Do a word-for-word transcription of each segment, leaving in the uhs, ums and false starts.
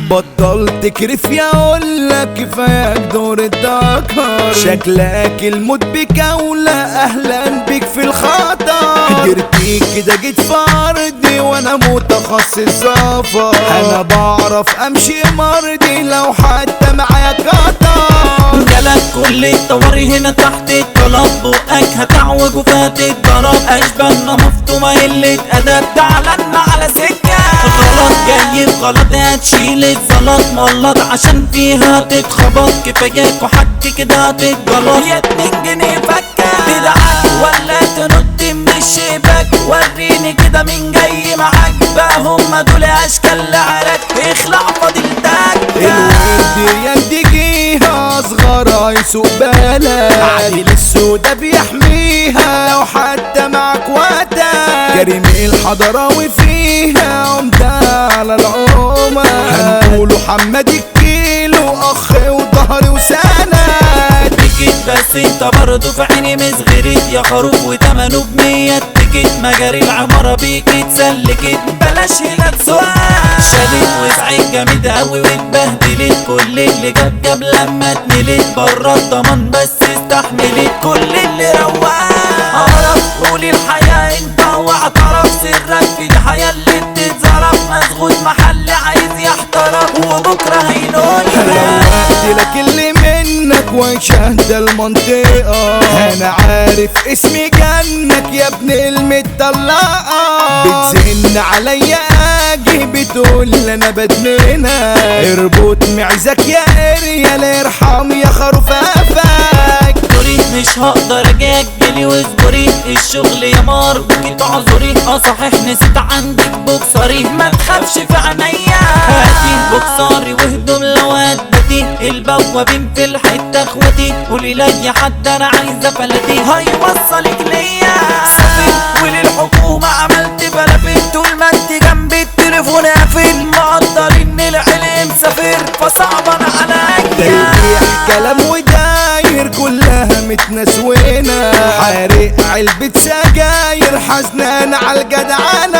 بطل تكرف يا اقولك كفاياك دور الدكر، شكلك الموت بكولة اهلا بك في الخطر، جرتيك كده جيت في ارضي وانا متخصص زفر، انا بعرف امشي مرضي لو حتى معايا قطر. جالك كل الطواري هنا تحت الطلب، بقك هتعوج وفاتت ضرب، اشبالنا مفتومة قلة ادب، تعلنا على سكة غلط جاي بغلط، هتشيل الزلط ملط عشان فيها تتخبط، كفاياك وحك كده هتتجلط، يا اتنين جنيه فكة تدعك ولا تنط من الشباك، وريني كده مين جاي معاك بقى، هما دول اشكال لعرك اخلع فضيلتك. الورد يندجيها اصغر يسوق بالك، عادل السودا بيحميها لو حتى معك وقتك، كريم الحضراوي فيها عمدة على العمر، هنقوله حماد الكيلو اخ وظهري وسند، تيكت بس انت برضه في عيني مصغرت يا خروف، وتمنه بمية تيكت، مجاري العمارة بيك اتسلكت، بلاش هنا تسوق، شالت وزعت جامد اوي واتبهدلت، كل اللي جاب جاب لما اتنلت، برا الضمان بس استحملت، كل اللي رواق اعرف قولي الحياة انت واعترف، سرك في الحياة اللي بتتزرف، مسغول محل عايز يحترف، وبكرة هينولها روقت لك اللي منك وشهد المنطقة، انا عارف اسمي جنك يا ابن المطلقة، بتزن عليا اجي بتقول انا بدمنك، اربط معزك يا اريال ارحم يا خروف افك، دوري مش هقدر اجي اجلي واصبري، الشغل يا مار بكي تعذري، اه صحيح نسيت عندك بوكسري، ما تخافش في عينيا هاتي بوكسري وهدوم لو هتبتي، البوابين في الحته اخواتي، قولي لي حد انا عايزه فلتي، هيوصلك ليا سافر، وللحكومه عملت بلافين، طول ما انت جنبي التليفون قافل، مقدرين العلم مسافر فصعبا عليا، تلقيح كلام وداير كلها متنسوينة، حارق علبة سجاير حزنان على الجدعنة،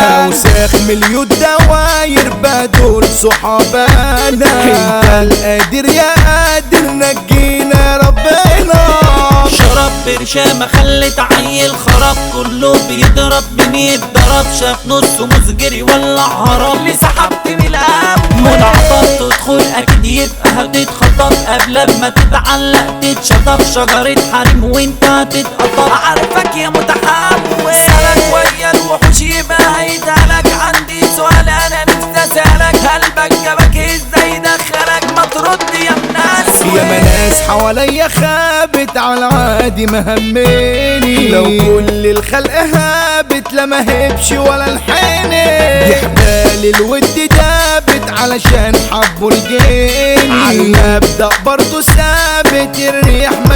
اوساخ مليون دواير بدول صحابانا، انت القادر يا قادر نجينا ربنا، شرب برشامة خلت عيل خراب، كله بيضرب مين يتضرب، شاف نصه مسجري ولع هرب، اللي سحبت من الاب منعطف تدخل اكيد يبقى هتتخطف، قبل ما تتعلق تتشطف، شجرة حريم وانت هتتقطف، عارفك يا متحول سلك ويا الوحوش يبقى هيدهلك، عندي سؤال انا نفسي اسالك، قلبك جابك ازاي دخلك، ما ترد يا مناس، يا مناس حواليا خابت على عادي مهمني، لو كل الخلق هابت لا مهبش ولا الحيني، دي حبال الود دابت علشان حبوا الجيني، عالمبدأ برضو ثابت الريح ما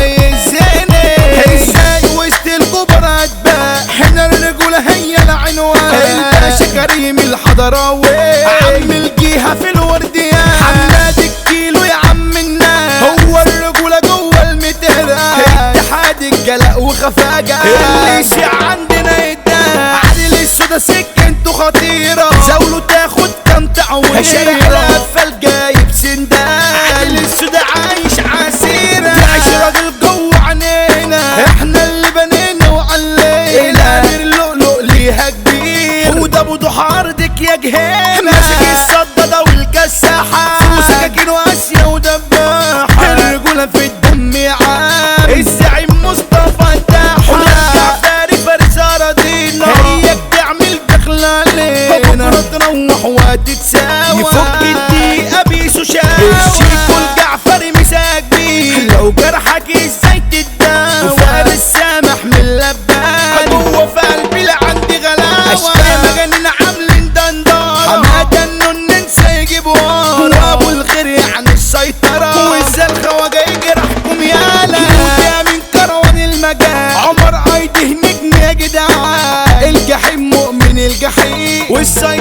يزني، ازاي وسط الكبرى اتباع هنا الرجولة هي العنوان، الباشا كريم الحضراوي عم الجيهة في الورديان، حماد الكيلو يا عم الناس، هو الرجولة جوه المترا، اتحاد الجلاء وخفاجة، اللي يسيع عندنا يدان، عادل السودا سكنته خطيرة، زاوله تاخد كام تعويرة، شارع القفل جايب سندان، عادل السودا عايش عسيرة، عايش راجل جوه عنينا، احنا اللي بنينا وعلينا، الامير لؤلؤ ليها كبير، وده ابو ضحى ارضك يا جهينة، ماسك الصدادة والكساحة، وسكاكين واسيا ودباحة، الرجولة في الدم يا عام، الزعيم مصطفى الداحة، جعفري فارس اراضينا، هي بتعمل دخلة علينا، بكرة تروح وتتساوى، يفك الدقيقة بيسو شاوى، الشيك والجعفري مساك بيه، لو جرحك ازاي تتداوى، وفارس سامح من اللبان، جوه في قلبي لا عندي غلاوة، اشكال مجانين عاملين دندارة، حمادة النون ننسى يجيب ورا، وابو الخير يعني السيطرة، وازاي الخواجة يجرحكم يالا، وده من كروان المجال، عمر عايده نجم يا جدعان، الجحيم مؤمن الجحيم، والسيطرة